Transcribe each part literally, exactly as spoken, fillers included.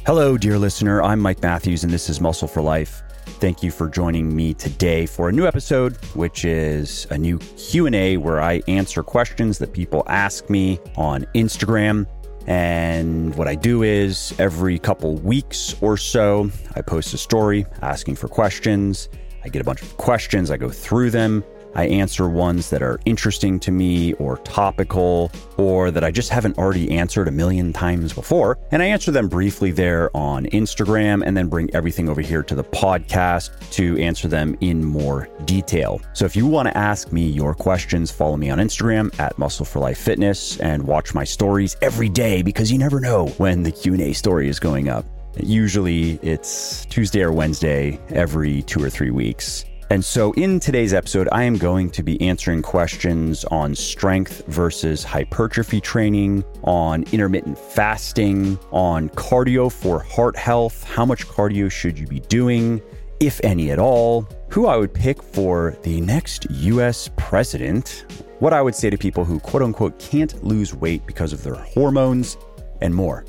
Hello, dear listener. I'm Mike Matthews, and this is Muscle for Life. Thank you for joining me today for a new episode, which is a new Q and A where I answer questions that people ask me on Instagram. And what I do is every couple weeks or so, I post a story asking for questions. I get a bunch of questions. I go through them. I answer ones that are interesting to me or topical or that I just haven't already answered a million times before. And I answer them briefly there on Instagram and then bring everything over here to the podcast to answer them in more detail. So if you want to ask me your questions, follow me on Instagram at Muscle for Life Fitness and watch my stories every day because you never know when the Q and A story is going up. Usually it's Tuesday or Wednesday every two or three weeks. And so in today's episode, I am going to be answering questions on strength versus hypertrophy training, on intermittent fasting, on cardio for heart health, how much cardio should you be doing, if any at all, who I would pick for the next U S president, what I would say to people who quote unquote can't lose weight because of their hormones, and more.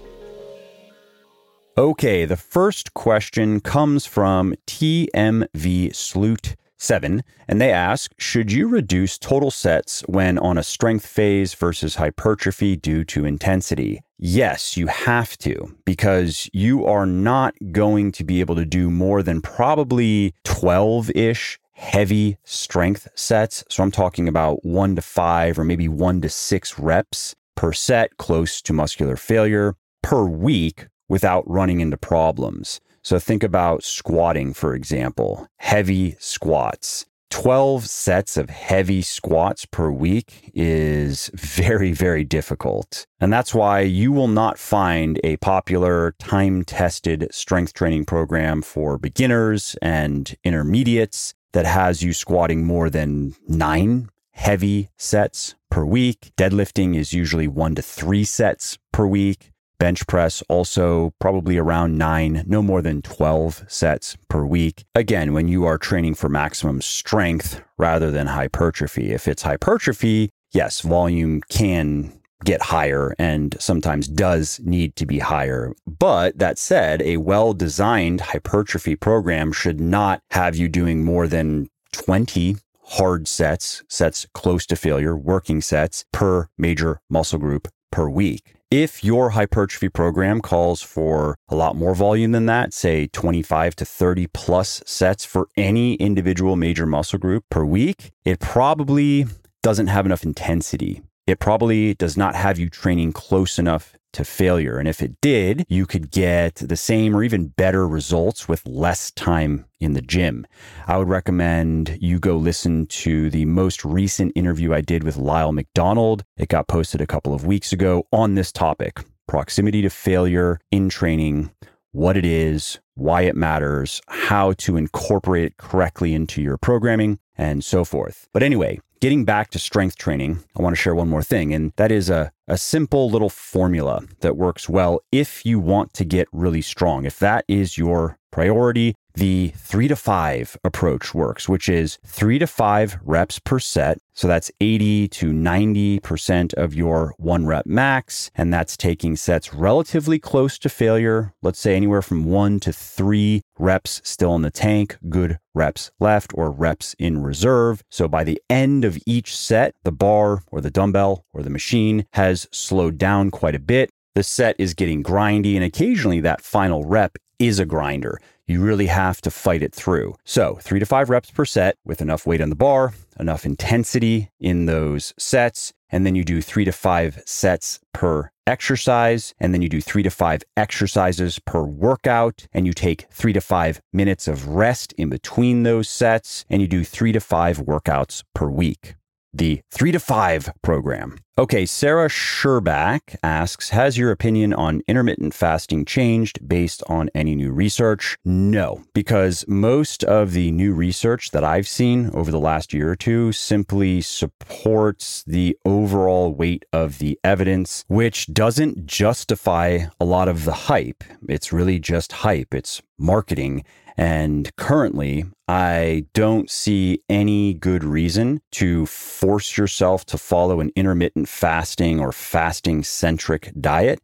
Okay, the first question comes from T M V Sloot seven, and they ask, should you reduce total sets when on a strength phase versus hypertrophy due to intensity? Yes, you have to, because you are not going to be able to do more than probably twelve-ish heavy strength sets. So I'm talking about one to five or maybe one to six reps per set, close to muscular failure, per week, without running into problems. So think about squatting, for example, heavy squats. twelve sets of heavy squats per week is very, very difficult. And that's why you will not find a popular time-tested strength training program for beginners and intermediates that has you squatting more than nine heavy sets per week. Deadlifting is usually one to three sets per week. Bench press also probably around nine, no more than twelve sets per week. Again, when you are training for maximum strength rather than hypertrophy. If it's hypertrophy, yes, volume can get higher and sometimes does need to be higher. But that said, a well-designed hypertrophy program should not have you doing more than twenty hard sets, sets close to failure, working sets per major muscle group per week. If your hypertrophy program calls for a lot more volume than that, say twenty-five to thirty plus sets for any individual major muscle group per week, it probably doesn't have enough intensity. It probably does not have you training close enough to failure. And if it did, you could get the same or even better results with less time in the gym. I would recommend you go listen to the most recent interview I did with Lyle McDonald. It got posted a couple of weeks ago on this topic, proximity to failure in training, what it is, why it matters, how to incorporate it correctly into your programming, and so forth. But anyway, getting back to strength training, I want to share one more thing, and that is a, a simple little formula that works well if you want to get really strong. If that is your priority, the three to five approach works, which is three to five reps per set. So that's eighty to ninety percent of your one rep max. And that's taking sets relatively close to failure. Let's say anywhere from one to three reps still in the tank, good reps left or reps in reserve. So by the end of each set, the bar or the dumbbell or the machine has slowed down quite a bit. The set is getting grindy, and occasionally that final rep is a grinder. You really have to fight it through. So three to five reps per set with enough weight on the bar, enough intensity in those sets. And then you do three to five sets per exercise. And then you do three to five exercises per workout. And you take three to five minutes of rest in between those sets. And you do three to five workouts per week. The three to five program. Okay, Sarah Sherbach asks, has your opinion on intermittent fasting changed based on any new research? No, because most of the new research that I've seen over the last year or two simply supports the overall weight of the evidence, which doesn't justify a lot of the hype. It's really just hype. It's marketing. And currently, I don't see any good reason to force yourself to follow an intermittent fasting or fasting-centric diet.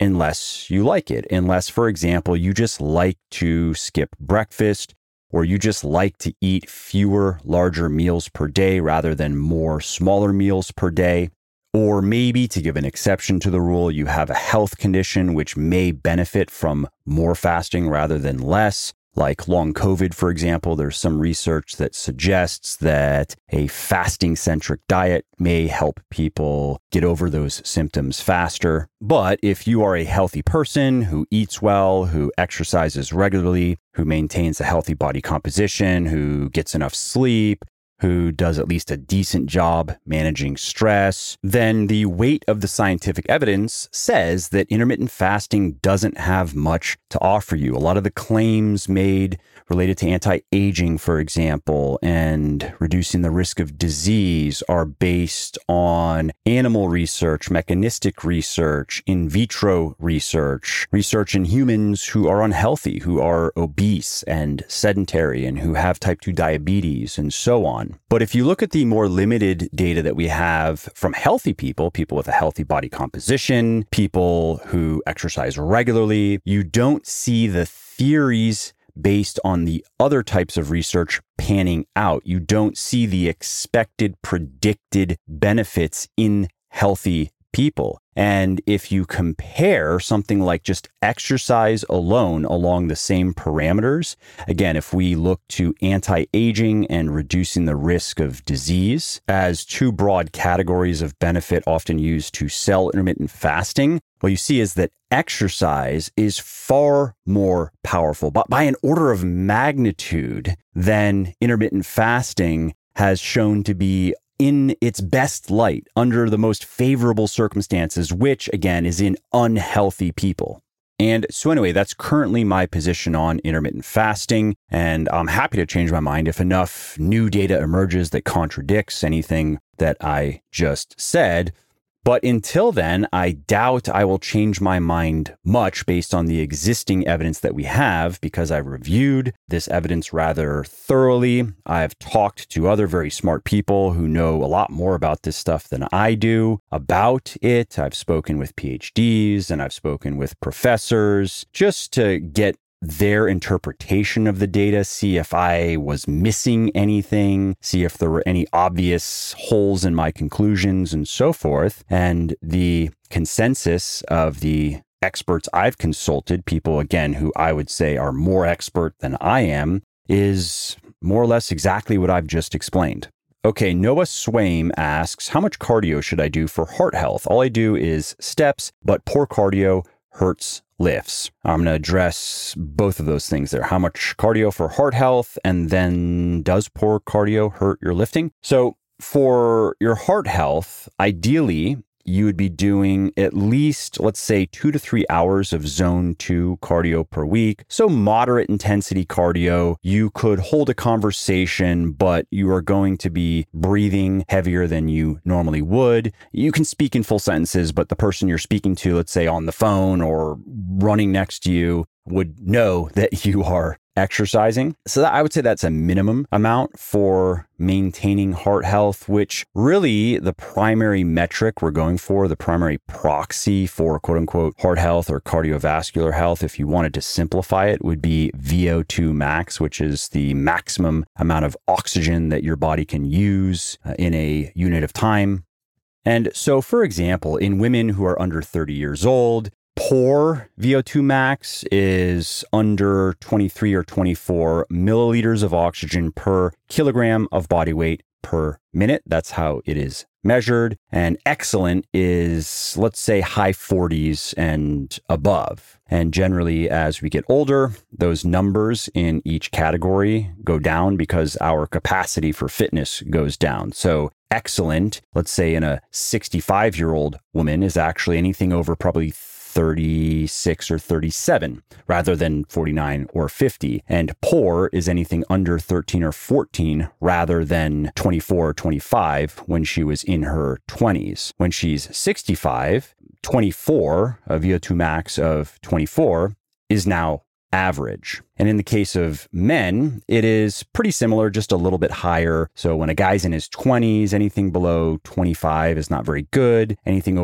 unless you like it. Unless, for example, you just like to skip breakfast, or you just like to eat fewer larger meals per day rather than more smaller meals per day. Or maybe, to give an exception to the rule, you have a health condition which may benefit from more fasting rather than less. Like long COVID, for example, there's some research that suggests that a fasting-centric diet may help people get over those symptoms faster. But if you are a healthy person who eats well, who exercises regularly, who maintains a healthy body composition, who gets enough sleep, who does at least a decent job managing stress, then the weight of the scientific evidence says that intermittent fasting doesn't have much to offer you. A lot of the claims made related to anti-aging, for example, and reducing the risk of disease are based on animal research, mechanistic research, in vitro research, research in humans who are unhealthy, who are obese and sedentary, and who have type two diabetes, and so on. But if you look at the more limited data that we have from healthy people, people with a healthy body composition, people who exercise regularly, you don't see the theories based on the other types of research panning out. You don't see the expected, predicted benefits in healthy people. And if you compare something like just exercise alone along the same parameters, again, if we look to anti-aging and reducing the risk of disease as two broad categories of benefit often used to sell intermittent fasting, what you see is that exercise is far more powerful, but by an order of magnitude than intermittent fasting has shown to be in its best light under the most favorable circumstances, which again is in unhealthy people. And so anyway, that's currently my position on intermittent fasting, and I'm happy to change my mind if enough new data emerges that contradicts anything that I just said. But until then, I doubt I will change my mind much based on the existing evidence that we have, because I've reviewed this evidence rather thoroughly. I've talked to other very smart people who know a lot more about this stuff than I do about it. I've spoken with P H Ds and I've spoken with professors just to get their interpretation of the data, see if I was missing anything, see if there were any obvious holes in my conclusions and so forth. And the consensus of the experts I've consulted, people, again, who I would say are more expert than I am, is more or less exactly what I've just explained. Okay, Noah Swaim asks, how much cardio should I do for heart health? All I do is steps, but poor cardio hurts lifts. I'm going to address both of those things there. How much cardio for heart health, and then does poor cardio hurt your lifting? So for your heart health, ideally, you would be doing at least, let's say, two to three hours of zone two cardio per week. So moderate intensity cardio. You could hold a conversation, but you are going to be breathing heavier than you normally would. You can speak in full sentences, but the person you're speaking to, let's say on the phone or running next to you, would know that you are exercising. So that, I would say that's a minimum amount for maintaining heart health, which really the primary metric we're going for, the primary proxy for quote unquote heart health or cardiovascular health, if you wanted to simplify it, would be V O two max, which is the maximum amount of oxygen that your body can use uh, in a unit of time. And so, for example, in women who are under thirty years old, poor V O two max is under twenty-three or twenty-four milliliters of oxygen per kilogram of body weight per minute. That's how it is measured. And excellent is, let's say, high forties and above. And generally, as we get older, those numbers in each category go down because our capacity for fitness goes down. So excellent, let's say in a sixty-five-year-old woman, is actually anything over probably thirty-six or thirty-seven rather than forty-nine or fifty. And poor is anything under thirteen or fourteen rather than twenty-four or twenty-five when she was in her twenties. When she's sixty-five, twenty-four, a V O two max of twenty-four is now average. And in the case of men, it is pretty similar, just a little bit higher. So when a guy's in his twenties, anything below twenty-five is not very good. Anything over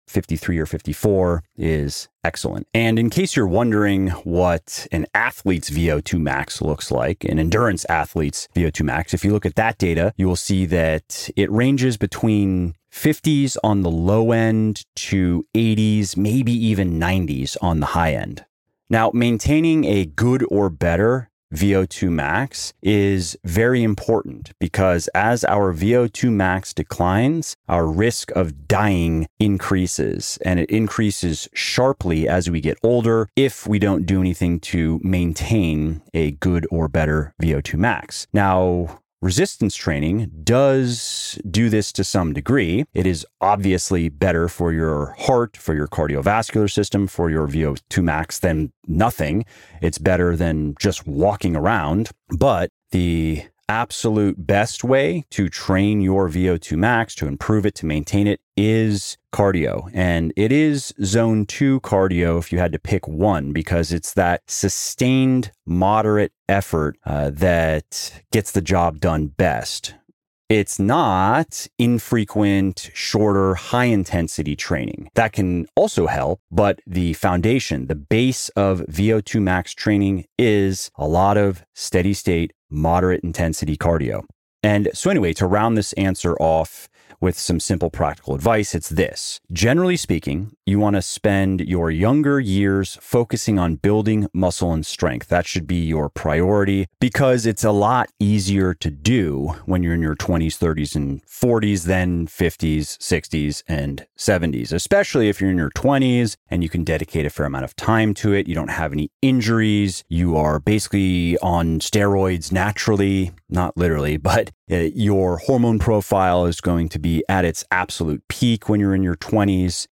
fifty-three or fifty-four is excellent. And in case you're wondering what an athlete's V O two max looks like, an endurance athlete's V O two max, if you look at that data, you will see that it ranges between fifties on the low end to eighties, maybe even nineties on the high end. Now, maintaining a good or better V O two max is very important because as our V O two max declines, our risk of dying increases, and it increases sharply as we get older if we don't do anything to maintain a good or better V O two max. Now, resistance training does do this to some degree. It is obviously better for your heart, for your cardiovascular system, for your V O two max than nothing. It's better than just walking around. But the absolute best way to train your V O two max, to improve it, to maintain it, is cardio. And it is zone two cardio if you had to pick one, because it's that sustained, moderate effort uh, that gets the job done best. It's not infrequent, shorter, high-intensity training. That can also help, but the foundation, the base of V O two max training is a lot of steady-state, moderate-intensity cardio. And so anyway, to round this answer off with some simple practical advice, it's this. Generally speaking, you want to spend your younger years focusing on building muscle and strength. That should be your priority because it's a lot easier to do when you're in your twenties, thirties, and forties than fifties, sixties, and seventies, especially if you're in your twenties and you can dedicate a fair amount of time to it. You don't have any injuries. You are basically on steroids naturally, not literally, but uh, your hormone profile is going to be at its absolute peak when you're in your twenties,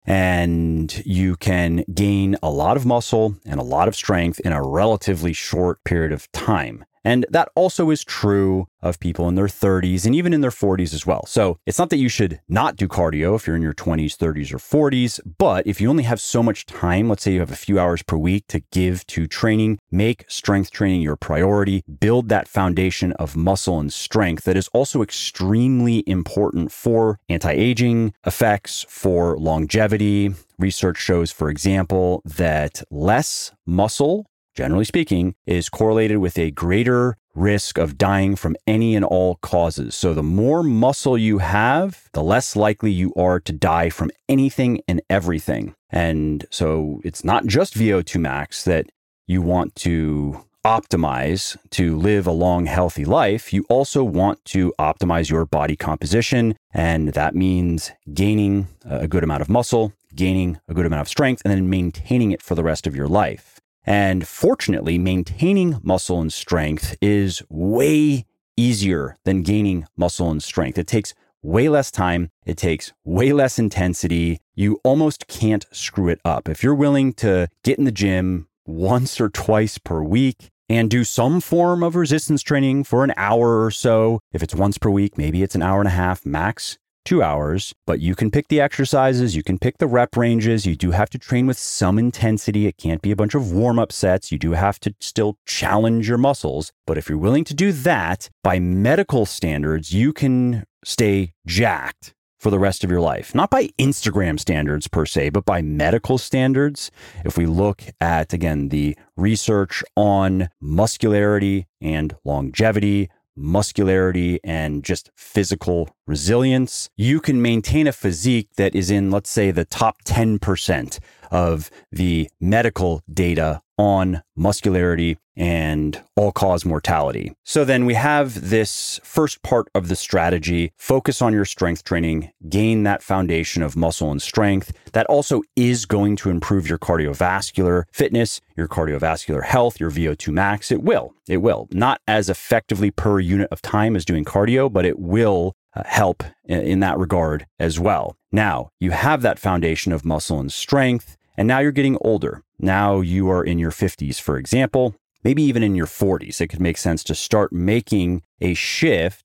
and you can gain a lot of muscle and a lot of strength in a relatively short period of time. And that also is true of people in their thirties and even in their forties as well. So it's not that you should not do cardio if you're in your twenties, thirties, or forties, but if you only have so much time, let's say you have a few hours per week to give to training, make strength training your priority, build that foundation of muscle and strength that is also extremely important for anti-aging effects, for longevity. Research shows, for example, that less muscle, generally speaking, is correlated with a greater risk of dying from any and all causes. So the more muscle you have, the less likely you are to die from anything and everything. And so it's not just V O two max that you want to optimize to live a long, healthy life. You also want to optimize your body composition. And that means gaining a good amount of muscle, gaining a good amount of strength, and then maintaining it for the rest of your life. And fortunately, maintaining muscle and strength is way easier than gaining muscle and strength. It takes way less time. It takes way less intensity. You almost can't screw it up. If you're willing to get in the gym once or twice per week and do some form of resistance training for an hour or so, if it's once per week, maybe it's an hour and a half max, two hours, but you can pick the exercises, you can pick the rep ranges. You do have to train with some intensity. It can't be a bunch of warm-up sets. You do have to still challenge your muscles. But if you're willing to do that, by medical standards, you can stay jacked for the rest of your life. Not by Instagram standards per se, but by medical standards. If we look at, again, the research on muscularity and longevity, muscularity and just physical resilience, you can maintain a physique that is in, let's say, the top ten percent of the medical data on muscularity and all-cause mortality. So then we have this first part of the strategy: focus on your strength training, gain that foundation of muscle and strength. That also is going to improve your cardiovascular fitness, your cardiovascular health, your V O two max. It will. It will. Not as effectively per unit of time as doing cardio, but it will uh, help in, in that regard as well. Now, you have that foundation of muscle and strength, and now you're getting older. Now you are in your fifties, for example, maybe even in your forties. It could make sense to start making a shift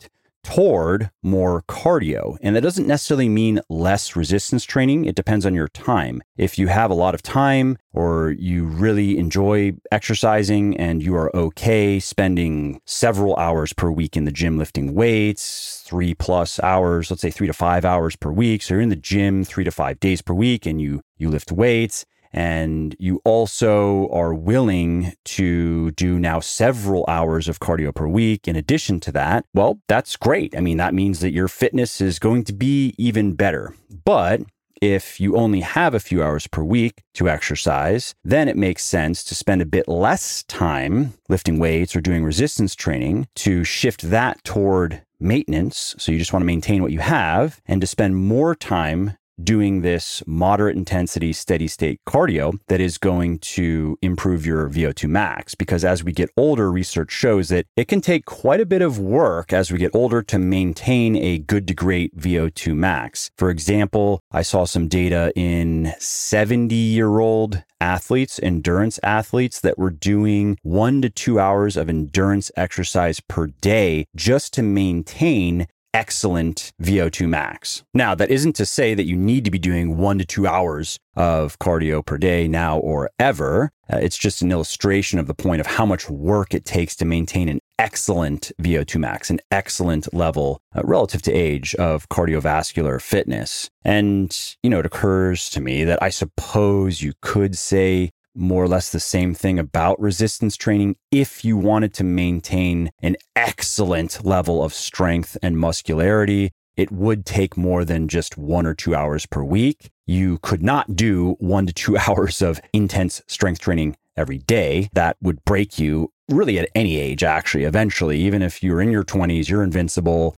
toward more cardio. And that doesn't necessarily mean less resistance training. It depends on your time. If you have a lot of time or you really enjoy exercising and you are okay spending several hours per week in the gym lifting weights, three plus hours, let's say three to five hours per week. So you're in the gym three to five days per week and you, you lift weights. And you also are willing to do now several hours of cardio per week in addition to that, well, that's great. I mean, that means that your fitness is going to be even better. But if you only have a few hours per week to exercise, then it makes sense to spend a bit less time lifting weights or doing resistance training to shift that toward maintenance. So you just want to maintain what you have and to spend more time doing this moderate intensity, steady state cardio that is going to improve your V O two max. Because as we get older, research shows that it can take quite a bit of work as we get older to maintain a good to great V O two max. For example, I saw some data in seventy year old athletes, endurance athletes that were doing one to two hours of endurance exercise per day just to maintain excellent V O two max. Now, that isn't to say that you need to be doing one to two hours of cardio per day now or ever. Uh, it's just an illustration of the point of how much work it takes to maintain an excellent V O two max, an excellent level uh, relative to age of cardiovascular fitness. And, you know, it occurs to me that I suppose you could say more or less the same thing about resistance training if you wanted to maintain an excellent level of strength and muscularity. It would take more than just one or two hours per week. You could not do one to two hours of intense strength training every day. That would break you really at any age, actually. Eventually, even if you're in your twenties, you're invincible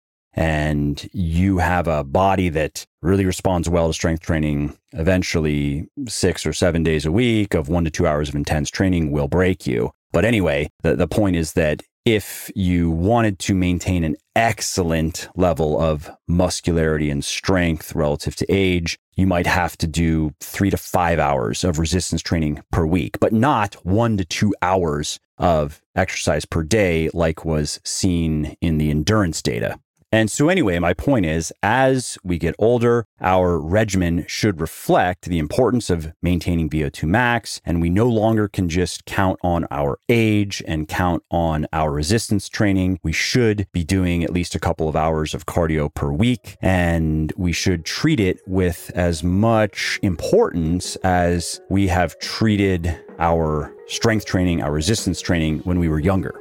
and you have a body that really responds well to strength training, eventually six or seven days a week of one to two hours of intense training will break you. But anyway, the, the point is that if you wanted to maintain an excellent level of muscularity and strength relative to age, you might have to do three to five hours of resistance training per week, but not one to two hours of exercise per day like was seen in the endurance data. And so anyway, my point is, as we get older, our regimen should reflect the importance of maintaining V O two max, and we no longer can just count on our age and count on our resistance training. We should be doing at least a couple of hours of cardio per week, and we should treat it with as much importance as we have treated our strength training, our resistance training when we were younger.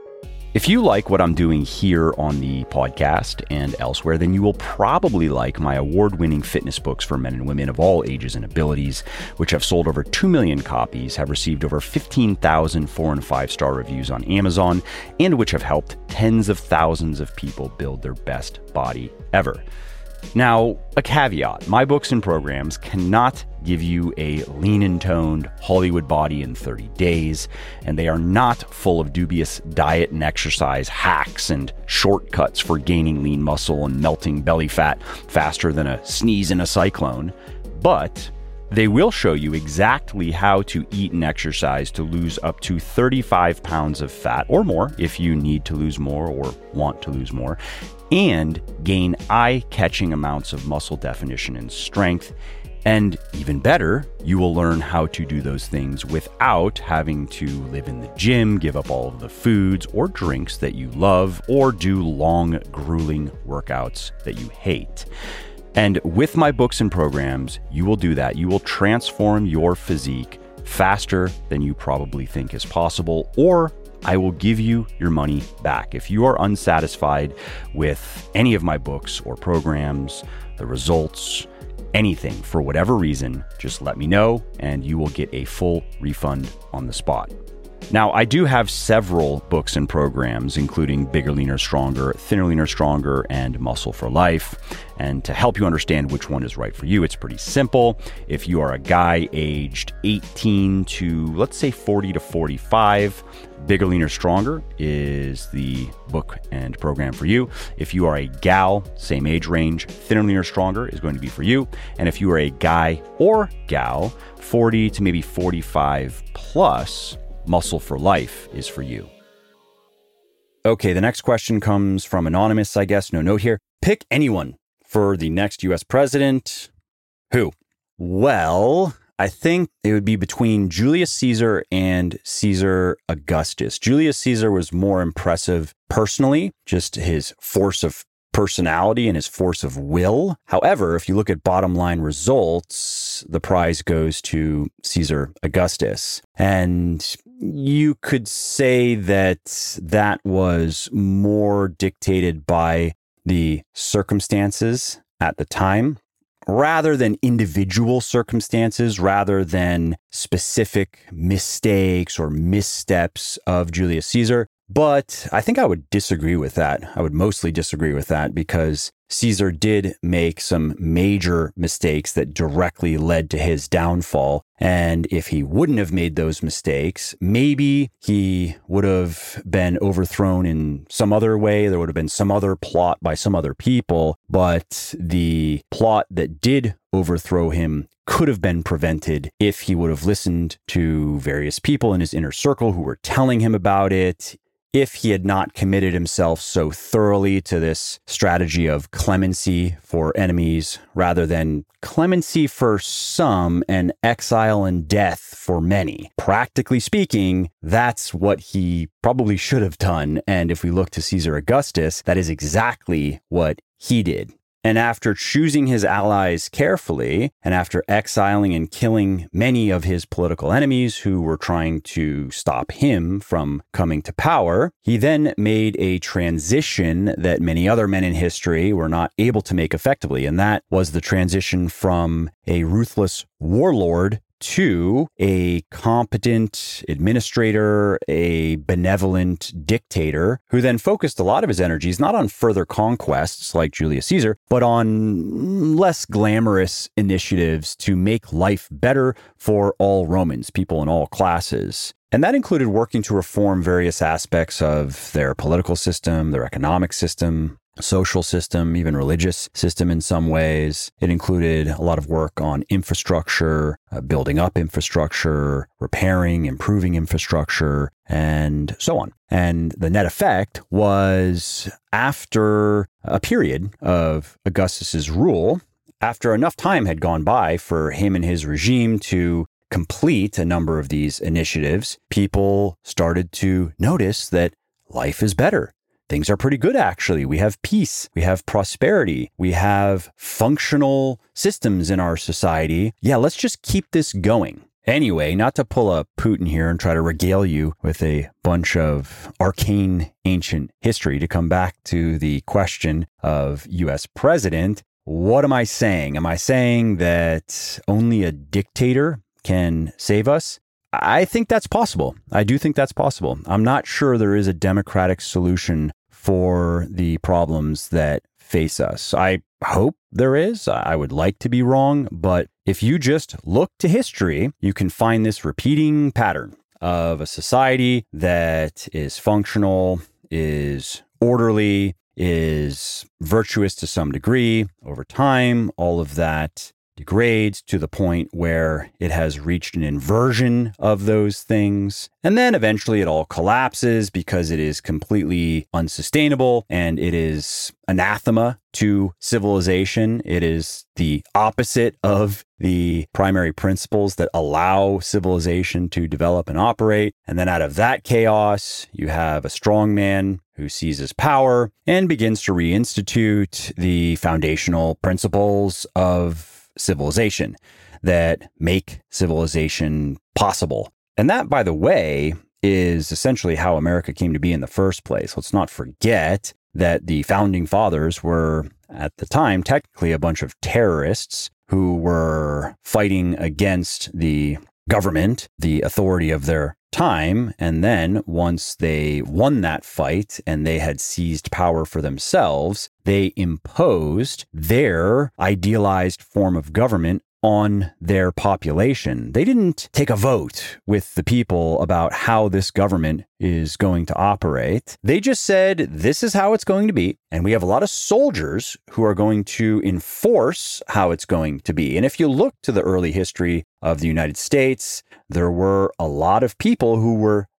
If you like what I'm doing here on the podcast and elsewhere, then you will probably like my award-winning fitness books for men and women of all ages and abilities, which have sold over two million copies, have received over fifteen thousand four and five-star reviews on Amazon, and which have helped tens of thousands of people build their best body ever. Now, a caveat, my books and programs cannot give you a lean and toned Hollywood body in thirty days, and they are not full of dubious diet and exercise hacks and shortcuts for gaining lean muscle and melting belly fat faster than a sneeze in a cyclone, but they will show you exactly how to eat and exercise to lose up to thirty-five pounds of fat or more if you need to lose more or want to lose more, and gain eye-catching amounts of muscle definition and strength. And even better, you will learn how to do those things without having to live in the gym, give up all of the foods or drinks that you love, or do long, grueling workouts that you hate. And with my books and programs, you will do that. You will transform your physique faster than you probably think is possible, or I will give you your money back. If you are unsatisfied with any of my books or programs, the results, anything for whatever reason, just let me know and you will get a full refund on the spot. Now, I do have several books and programs, including Bigger, Leaner, Stronger, Thinner, Leaner, Stronger, and Muscle for Life. And to help you understand which one is right for you, it's pretty simple. If you are a guy aged eighteen to, let's say, forty to forty-five, Bigger, Leaner, Stronger is the book and program for you. If you are a gal, same age range, Thinner, Leaner, Stronger is going to be for you. And if you are a guy or gal, forty to maybe forty-five plus, Muscle for Life is for you. Okay, the next question comes from Anonymous, I guess. No note here. Pick anyone for the next U S president. Who? Well, I think it would be between Julius Caesar and Caesar Augustus. Julius Caesar was more impressive personally, just his force of personality and his force of will. However, if you look at bottom line results, the prize goes to Caesar Augustus. And you could say that that was more dictated by the circumstances at the time, rather than individual circumstances, rather than specific mistakes or missteps of Julius Caesar. But I think I would disagree with that. I would mostly disagree with that because Caesar did make some major mistakes that directly led to his downfall. And if he wouldn't have made those mistakes, maybe he would have been overthrown in some other way. There would have been some other plot by some other people. But the plot that did overthrow him could have been prevented if he would have listened to various people in his inner circle who were telling him about it. If he had not committed himself so thoroughly to this strategy of clemency for enemies rather than clemency for some and exile and death for many. Practically speaking, that's what he probably should have done. And if we look to Caesar Augustus, that is exactly what he did. And after choosing his allies carefully, and after exiling and killing many of his political enemies who were trying to stop him from coming to power, he then made a transition that many other men in history were not able to make effectively. And that was the transition from a ruthless warlord to a competent administrator, a benevolent dictator, who then focused a lot of his energies not on further conquests like Julius Caesar, but on less glamorous initiatives to make life better for all Romans, people in all classes. And that included working to reform various aspects of their political system, their economic system, social system, even religious system in some ways. It included a lot of work on infrastructure, uh, building up infrastructure, repairing, improving infrastructure, and so on. And the net effect was, after a period of Augustus's rule, after enough time had gone by for him and his regime to complete a number of these initiatives, people started to notice that life is better. Things are pretty good, actually. We have peace. We have prosperity. We have functional systems in our society. Yeah, let's just keep this going. Anyway, not to pull a Putin here and try to regale you with a bunch of arcane ancient history, to come back to the question of U S president, what am I saying? Am I saying that only a dictator can save us? I think that's possible. I do think that's possible. I'm not sure there is a democratic solution for the problems that face us. I hope there is. I would like to be wrong, but if you just look to history, you can find this repeating pattern of a society that is functional, is orderly, is virtuous to some degree. Over time, all of that degrades to the point where it has reached an inversion of those things. And then eventually it all collapses because it is completely unsustainable and it is anathema to civilization. It is the opposite of the primary principles that allow civilization to develop and operate. And then out of that chaos, you have a strong man who seizes power and begins to reinstitute the foundational principles of civilization that make civilization possible. And that, by the way, is essentially how America came to be in the first place. Let's not forget that the founding fathers were, at the time, technically a bunch of terrorists who were fighting against the government, the authority of their time. And then once they won that fight and they had seized power for themselves, they imposed their idealized form of government on their population. They didn't take a vote with the people about how this government is going to operate. They just said, this is how it's going to be. And we have a lot of soldiers who are going to enforce how it's going to be. And if you look to the early history of the United States, there were a lot of people who were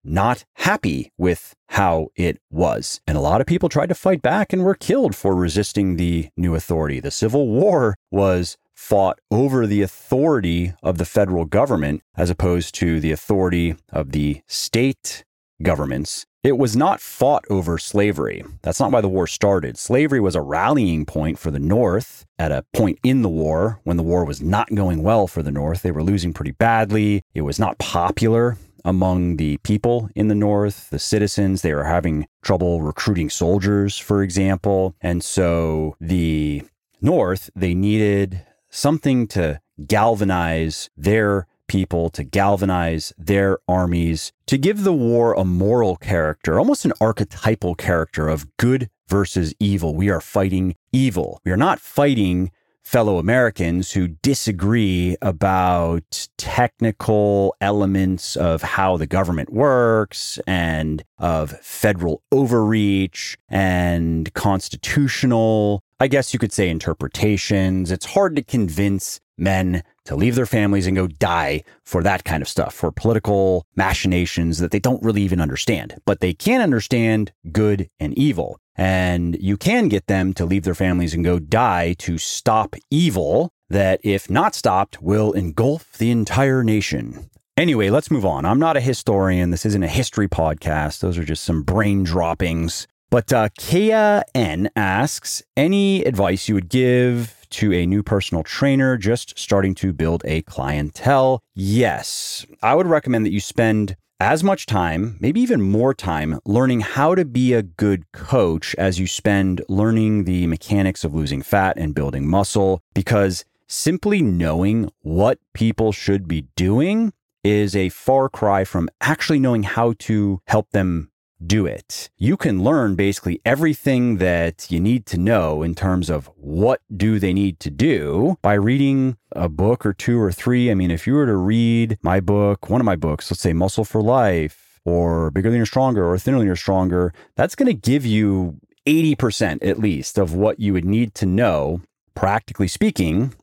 not happy with how it was. And a lot of people tried to fight back and were killed for resisting the new authority. The Civil War was fought over the authority of the federal government as opposed to the authority of the state governments. It was not fought over slavery. That's not why the war started. Slavery was a rallying point for the North at a point in the war when the war was not going well for the North. They were losing pretty badly. It was not popular among the people in the North, the citizens. They were having trouble recruiting soldiers, for example. And so the North, they needed something to galvanize their people, to galvanize their armies, to give the war a moral character, almost an archetypal character of good versus evil. We are fighting evil. We are not fighting fellow Americans who disagree about technical elements of how the government works and of federal overreach and constitutional, I guess you could say, interpretations. It's hard to convince men to leave their families and go die for that kind of stuff, for political machinations that they don't really even understand. But they can understand good and evil. And you can get them to leave their families and go die to stop evil that, if not stopped, will engulf the entire nation. Anyway, let's move on. I'm not a historian. This isn't a history podcast. Those are just some brain droppings. But uh, Kea N asks, any advice you would give to a new personal trainer just starting to build a clientele? Yes, I would recommend that you spend as much time, maybe even more time, learning how to be a good coach as you spend learning the mechanics of losing fat and building muscle, because simply knowing what people should be doing is a far cry from actually knowing how to help them do it. You can learn basically everything that you need to know in terms of what do they need to do by reading a book or two or three. I mean, if you were to read my book, one of my books, let's say Muscle for Life or Bigger Leaner Stronger or Thinner Leaner Stronger, that's going to give you eighty percent at least of what you would need to know, practically speaking,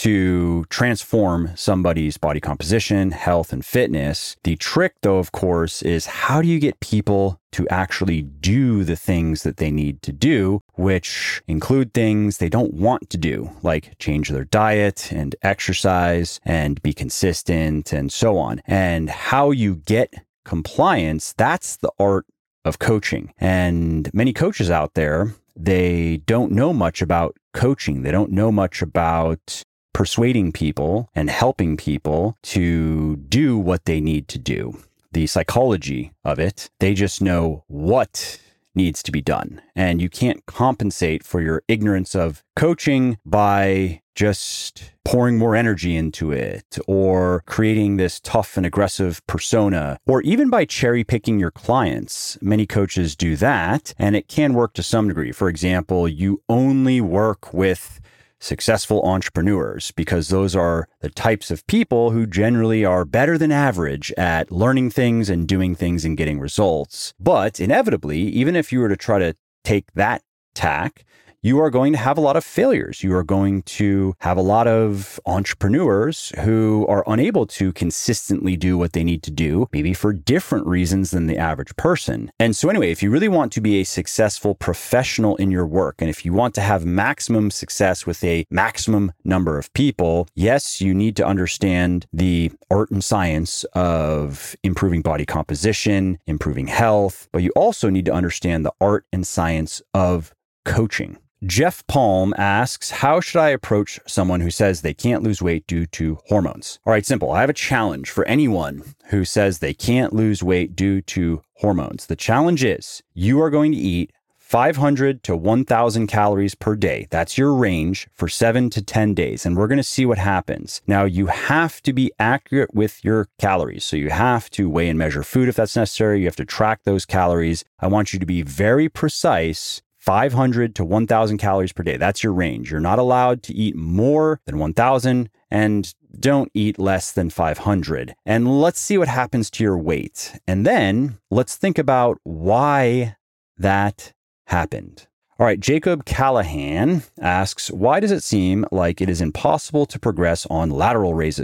to transform somebody's body composition, health, and fitness. The trick, though, of course, is how do you get people to actually do the things that they need to do, which include things they don't want to do, like change their diet and exercise and be consistent and so on. And how you get compliance, that's the art of coaching. And many coaches out there, they don't know much about coaching. They don't know much about persuading people and helping people to do what they need to do. The psychology of it, they just know what needs to be done. And you can't compensate for your ignorance of coaching by just pouring more energy into it or creating this tough and aggressive persona, or even by cherry picking your clients. Many coaches do that, and it can work to some degree. For example, you only work with successful entrepreneurs because those are the types of people who generally are better than average at learning things and doing things and getting results. But inevitably, even if you were to try to take that tack, you are going to have a lot of failures. You are going to have a lot of entrepreneurs who are unable to consistently do what they need to do, maybe for different reasons than the average person. And so anyway, if you really want to be a successful professional in your work, and if you want to have maximum success with a maximum number of people, yes, you need to understand the art and science of improving body composition, improving health, but you also need to understand the art and science of coaching. Jeff Palm asks, how should I approach someone who says they can't lose weight due to hormones? All right, simple. I have a challenge for anyone who says they can't lose weight due to hormones. The challenge is you are going to eat five hundred to one thousand calories per day. That's your range for seven to ten days. And we're going to see what happens. Now, you have to be accurate with your calories. So you have to weigh and measure food if that's necessary. You have to track those calories. I want you to be very precise. five hundred to one thousand calories per day. That's your range. You're not allowed to eat more than one thousand and don't eat less than five hundred. And let's see what happens to your weight. And then let's think about why that happened. All right, Jacob Callahan asks, why does it seem like it is impossible to progress on lateral raises?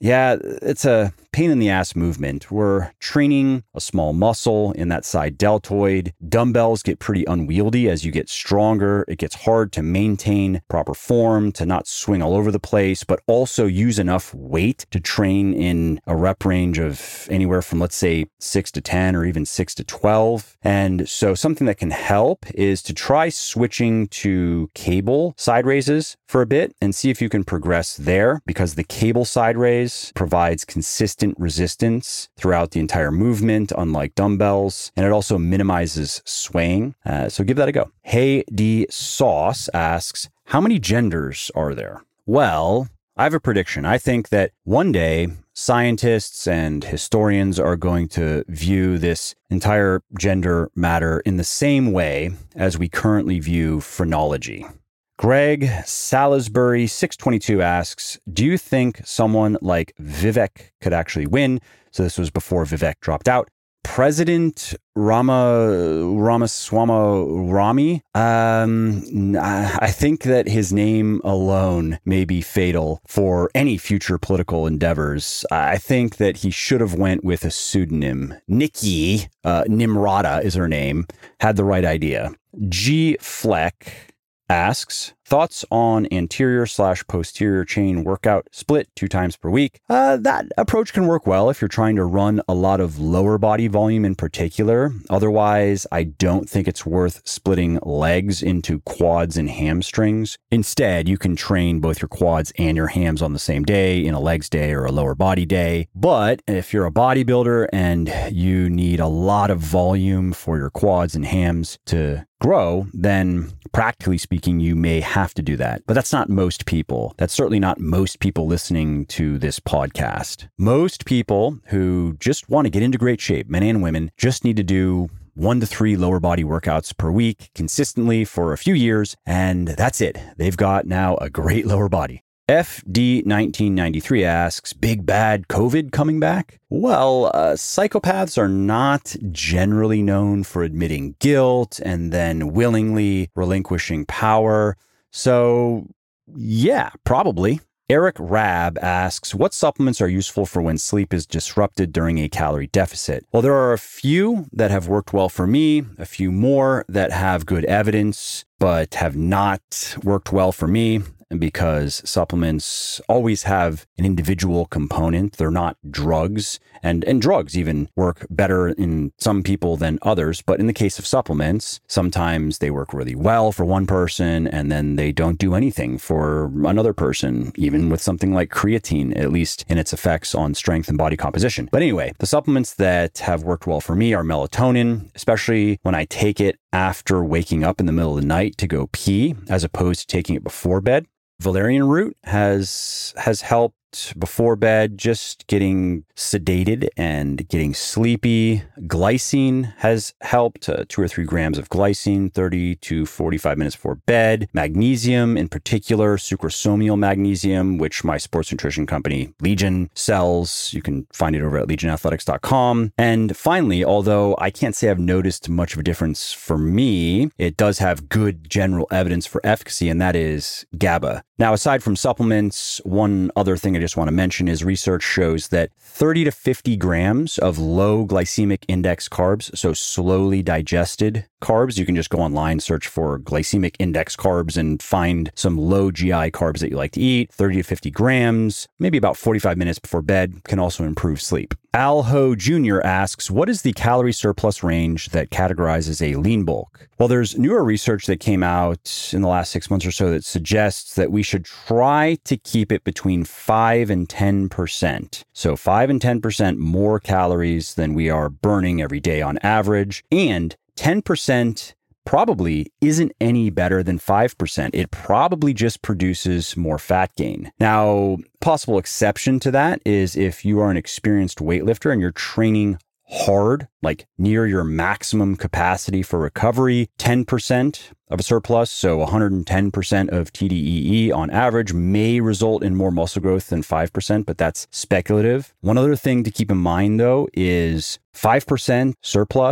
Yeah, it's a pain in the ass movement. We're training a small muscle in that side deltoid. Dumbbells get pretty unwieldy as you get stronger. It gets hard to maintain proper form, to not swing all over the place, but also use enough weight to train in a rep range of anywhere from, let's say, six to ten or even six to twelve. And so something that can help is to try switching to cable side raises for a bit and see if you can progress there, because the cable side raise provides consistent resistance throughout the entire movement, unlike dumbbells, and it also minimizes swaying. Uh, so give that a go. Hey D Sauce asks, how many genders are there? Well, I have a prediction. I think that one day scientists and historians are going to view this entire gender matter in the same way as we currently view phrenology. Greg Salisbury six twenty-two asks, do you think someone like Vivek could actually win? So this was before Vivek dropped out. President Rama Ramaswamy Rami, um, I think that his name alone may be fatal for any future political endeavors. I think that he should have went with a pseudonym. Nikki, uh, Nimrata is her name, had the right idea. G Fleck asks, thoughts on anterior slash posterior chain workout split two times per week. Uh, that approach can work well if you're trying to run a lot of lower body volume in particular. Otherwise, I don't think it's worth splitting legs into quads and hamstrings. Instead, you can train both your quads and your hams on the same day in a legs day or a lower body day. But if you're a bodybuilder and you need a lot of volume for your quads and hams to grow, then practically speaking, you may have to do that. But that's not most people. That's certainly not most people listening to this podcast. Most people who just want to get into great shape, men and women, just need to do one to three lower body workouts per week consistently for a few years. And that's it. They've got now a great lower body. F D nineteen ninety-three asks, big bad COVID coming back? Well, uh, psychopaths are not generally known for admitting guilt and then willingly relinquishing power. So yeah, probably. Eric Rab asks, what supplements are useful for when sleep is disrupted during a calorie deficit? Well, there are a few that have worked well for me, a few more that have good evidence, but have not worked well for me. And because supplements always have an individual component, they're not drugs. And, and drugs even work better in some people than others. But in the case of supplements, sometimes they work really well for one person and then they don't do anything for another person, even with something like creatine, at least in its effects on strength and body composition. But anyway, the supplements that have worked well for me are melatonin, especially when I take it after waking up in the middle of the night to go pee, as opposed to taking it before bed. Valerian root has has helped before bed, just getting sedated and getting sleepy. Glycine has helped, uh, two or three grams of glycine, thirty to forty-five minutes before bed. Magnesium, in particular, sucrosomial magnesium, which my sports nutrition company, Legion, sells. You can find it over at legion athletics dot com. And finally, although I can't say I've noticed much of a difference for me, it does have good general evidence for efficacy, and that is GABA. Now, aside from supplements, one other thing I just want to mention is research shows that thirty to fifty grams of low glycemic index carbs, so slowly digested carbs, you can just go online, search for glycemic index carbs and find some low G I carbs that you like to eat. thirty to fifty grams, maybe about forty-five minutes before bed, can also improve sleep. Al Ho Junior asks, what is the calorie surplus range that categorizes a lean bulk? Well, there's newer research that came out in the last six months or so that suggests that we should try to keep it between five and ten percent. So five and ten percent more calories than we are burning every day on average. And ten percent probably isn't any better than five percent. It probably just produces more fat gain. Now, possible exception to that is if you are an experienced weightlifter and you're training hard, like near your maximum capacity for recovery, ten percent of a surplus, so one hundred ten percent of T D E E on average may result in more muscle growth than five percent, but that's speculative. One other thing to keep in mind though is five percent surplus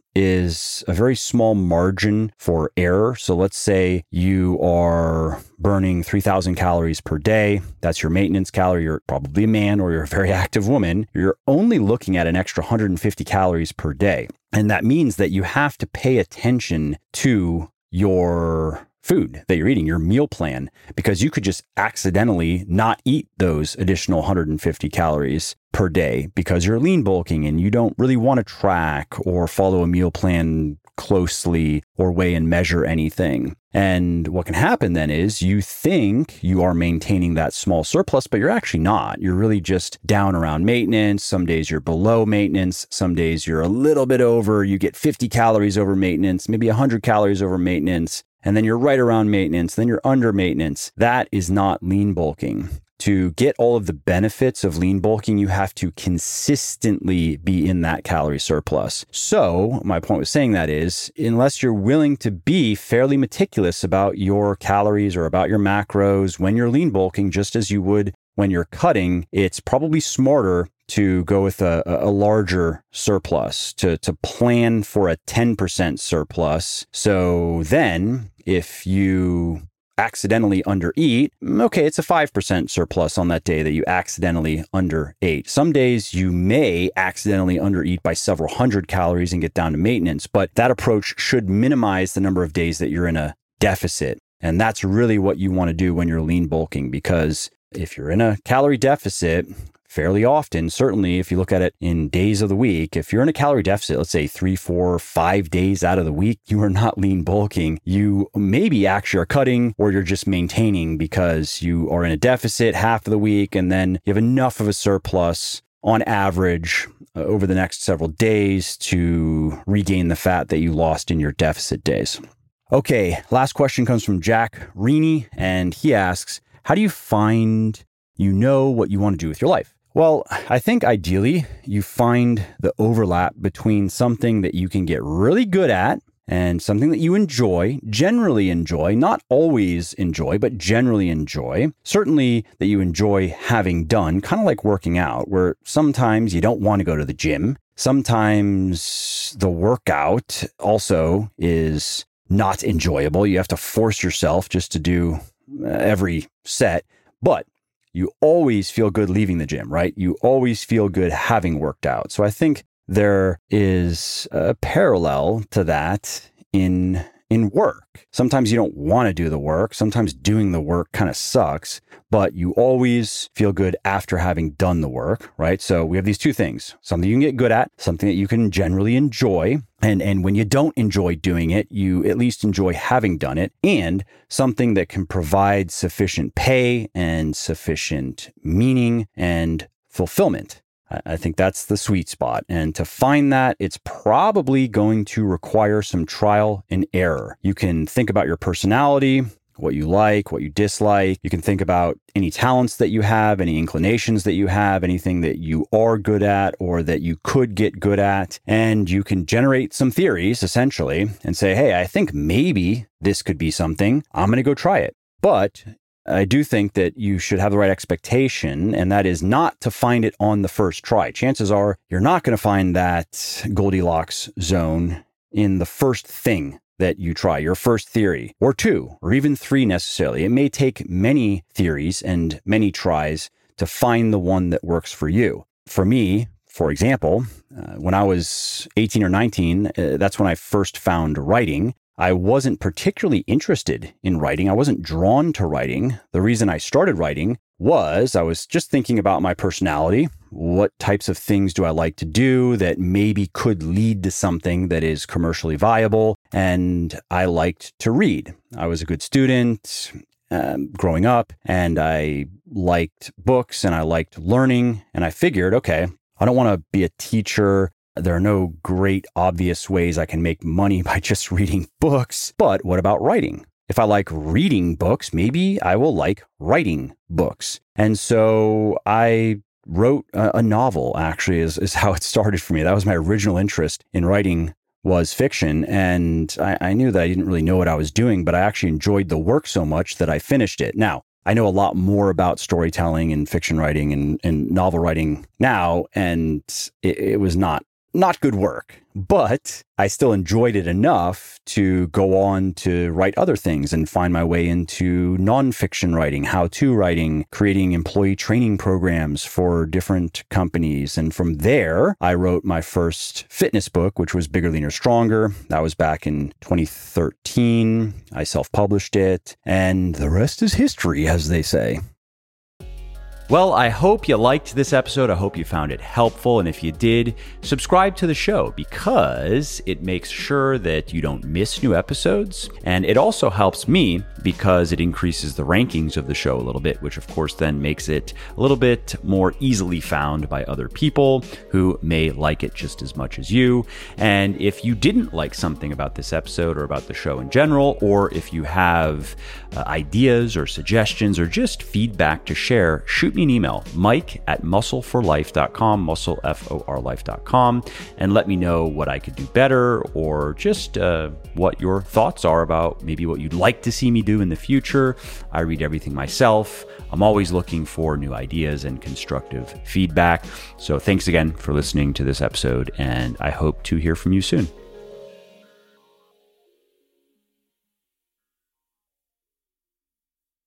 is a very small margin for error. So let's say you are burning three thousand calories per day. That's your maintenance calorie. You're probably a man or you're a very active woman. You're only looking at an extra one hundred fifty calories per day. And that means that you have to pay attention to your food that you're eating, your meal plan, because you could just accidentally not eat those additional one hundred fifty calories per day because you're lean bulking and you don't really want to track or follow a meal plan closely or weigh and measure anything. And what can happen then is you think you are maintaining that small surplus, but you're actually not. You're really just down around maintenance. Some days you're below maintenance. Some days you're a little bit over. You get fifty calories over maintenance, maybe one hundred calories over maintenance. And then you're right around maintenance. Then you're under maintenance. That is not lean bulking. To get all of the benefits of lean bulking, you have to consistently be in that calorie surplus. So my point with saying that is, unless you're willing to be fairly meticulous about your calories or about your macros when you're lean bulking, just as you would when you're cutting, it's probably smarter to go with a, a larger surplus, to, to plan for a ten percent surplus. So then if you accidentally undereat, okay, it's a five percent surplus on that day that you accidentally underate. Some days you may accidentally undereat by several hundred calories and get down to maintenance, but that approach should minimize the number of days that you're in a deficit. And that's really what you want to do when you're lean bulking, because if you're in a calorie deficit, fairly often, certainly if you look at it in days of the week, if you're in a calorie deficit, let's say three, four, five days out of the week, you are not lean bulking. You maybe actually are cutting, or you're just maintaining because you are in a deficit half of the week, and then you have enough of a surplus on average uh, over the next several days to regain the fat that you lost in your deficit days. Okay, last question comes from Jack Reaney, and he asks, how do you find you know what you want to do with your life? Well, I think ideally you find the overlap between something that you can get really good at and something that you enjoy, generally enjoy, not always enjoy, but generally enjoy. Certainly that you enjoy having done, kind of like working out, where sometimes you don't want to go to the gym. Sometimes the workout also is not enjoyable. You have to force yourself just to do every set, but you always feel good leaving the gym, right? You always feel good having worked out. So I think there is a parallel to that in in work. Sometimes you don't want to do the work. Sometimes doing the work kind of sucks, but you always feel good after having done the work, right? So we have these two things, something you can get good at, something that you can generally enjoy. And, and when you don't enjoy doing it, you at least enjoy having done it, and something that can provide sufficient pay and sufficient meaning and fulfillment. I think that's the sweet spot. And to find that, it's probably going to require some trial and error. You can think about your personality, what you like, what you dislike. You can think about any talents that you have, any inclinations that you have, anything that you are good at or that you could get good at. And you can generate some theories, essentially, and say, hey, I think maybe this could be something. I'm going to go try it. But I do think that you should have the right expectation, and that is not to find it on the first try. Chances are you're not going to find that Goldilocks zone in the first thing that you try, your first theory, or two, or even three necessarily. It may take many theories and many tries to find the one that works for you. For me, for example, uh, when I was eighteen or nineteen, uh, that's when I first found writing. I wasn't particularly interested in writing. I wasn't drawn to writing. The reason I started writing was I was just thinking about my personality. What types of things do I like to do that maybe could lead to something that is commercially viable? And I liked to read. I was a good student um, growing up, and I liked books and I liked learning. And I figured, okay, I don't want to be a teacher. There are no great obvious ways I can make money by just reading books, but what about writing? If I like reading books, maybe I will like writing books. And so I wrote a, a novel, actually, is, is how it started for me. That was my original interest in writing, was fiction. And I, I knew that I didn't really know what I was doing, but I actually enjoyed the work so much that I finished it. Now, I know a lot more about storytelling and fiction writing and, and novel writing now, and it, it was not not good work, but I still enjoyed it enough to go on to write other things and find my way into nonfiction writing, how-to writing, creating employee training programs for different companies. And from there, I wrote my first fitness book, which was Bigger, Leaner, Stronger. That was back in twenty thirteen. I self-published it, and the rest is history, as they say. Well, I hope you liked this episode. I hope you found it helpful. And if you did, subscribe to the show because it makes sure that you don't miss new episodes. And it also helps me because it increases the rankings of the show a little bit, which of course then makes it a little bit more easily found by other people who may like it just as much as you. And if you didn't like something about this episode or about the show in general, or if you have uh, ideas or suggestions or just feedback to share, shoot me an email, mike at muscle for life dot com, muscle, F O R life dot com, and let me know what I could do better or just uh, what your thoughts are about maybe what you'd like to see me do in the future. I read everything myself. I'm always looking for new ideas and constructive feedback. So thanks again for listening to this episode, and I hope to hear from you soon.